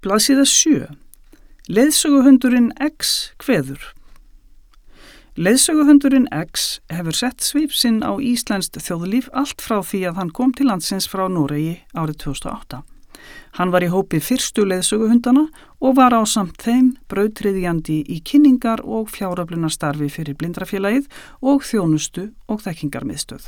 Blaðsíða 7. Leiðsöguhundurinn X kveður. Leiðsöguhundurinn X hefur sett svip sinn á íslenskt þjóðlíf allt frá því að hann kom til landsins frá Noregi árið 2008. Hann var í hópi fyrstu leiðsöguhundana og var ásamt þeim brautryðjandi í kynningar og fjáröflunarstarfi fyrir Blindrafélagið og þjónustu og þekkingarmiðstöð.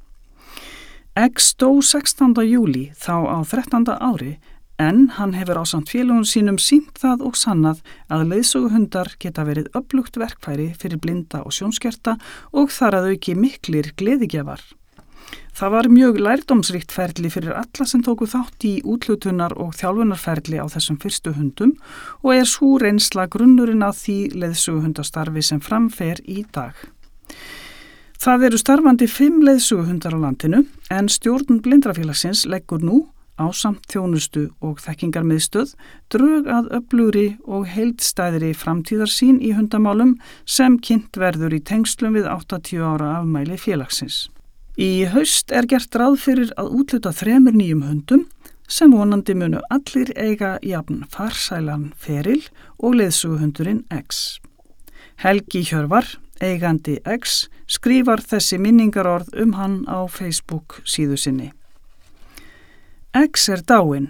X dó 16. júlí þá á 13. ári en hann hefur ásamt félögum sínum sýnt það og sannað að leiðsöguhundar geta verið öflugt verkfæri fyrir blinda og sjónskerta og þar að auki miklir gleðigjafar. Það var mjög lærdómsríkt ferli fyrir alla sem tóku þátt í úthlutunar- og þjálfunarferli á þessum fyrstu hundum og er sú reynsla grunnurinn að því leiðsöguhundastarfi sem framfer í dag. Það eru starfandi 5 leiðsöguhundar á landinu en stjórn Blindrafélagsins leggur nú ásamt þjónustu og þekkingarmiðstöð drög að öflugri og heildstæðri framtíðarsýn í hundamálum sem kynnt verður í tengslum við 80 ára afmæli félagsins. Í haust er gert ráð fyrir að úthluta 3 nýjum hundum sem vonandi munu allir eiga jafn farsælan feril og leiðsöguhundurinn X. Helgi Hjörvar, eigandi X, skrifar þessi minningarorð hann á Facebook síðu sinni. X er dáinn.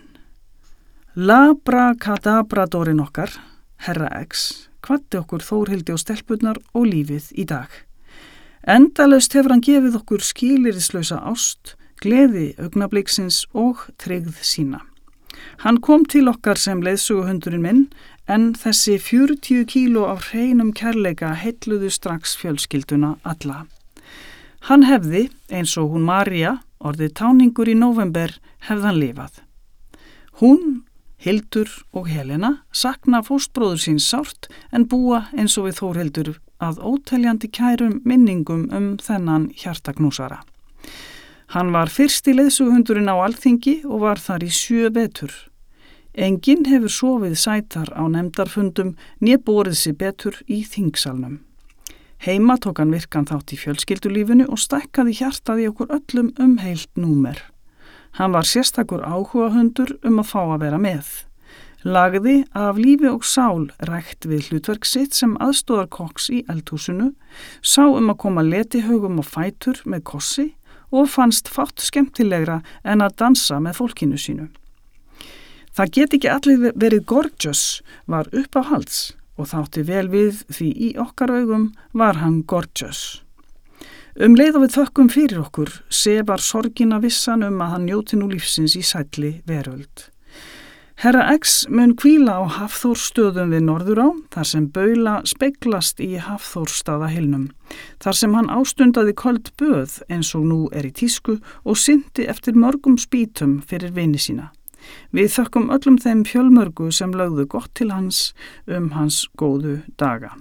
Labrakadabradorinn okkar, herra X, hvatti okkur Þórhildi og stelpurnar og lífið í dag. Endalaust hefur hann gefið okkur skilyrðislausa ást, gleði augnabliksins og tryggð sína. Hann kom til okkar sem leiðsöguhundurinn minn en þessi 40 kíló af hreinum kærleika heilluðu strax fjölskylduna alla. Hann hefði, eins og hún María, orðið táningur í nóvember hefðan lifað. Hún, Hildur og Helena sakna fóstbróður síns sárt en búa eins og við Þórhildur að óteljandi kærum minningum þennan hjartaknúsara. Hann var fyrsti leiðsöguhundurinn á Alþingi og var þar í 7 vetur. Enginn hefur sofið sætar á nefndarfundum né borið sig betur í þingsalnum. Heima tók hann virkan þátt í fjölskyldulífinu og stækkaði hjartað í okkur öllum heilt númer. Hann var sérstakur áhugahundur að fá að vera með. Lagði af lífi og sál rækt við hlutverk sitt sem aðstoðarkokks í eldhúsinu, sá að koma letihaugum á fætur með kossi og fannst fátt skemmtilegra en að dansa með fólkinu sínu. Það get ekki allir verið gorgeous var uppáhalds og þátti vel við því í okkar augum var hann gorgeous. Leið og við þökkum fyrir okkur sefar sorgina vissan að hann njóti nú lífsins í sælli veröld. Herra X mun hvíla á Hafþórsstöðum við Norðurá, þar sem baula speglast í Hafþórsstaðahylnum, þar sem hann ástundaði köld böð eins og nú í tísku og synti eftir mörgum spýtum fyrir vini sína. Við þökkum öllum þeim fjölmörgu sem lögðu gott til hans hans góðu daga.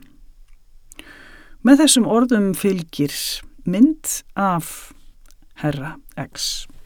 Með þessum orðum fylgir mynd af herra X.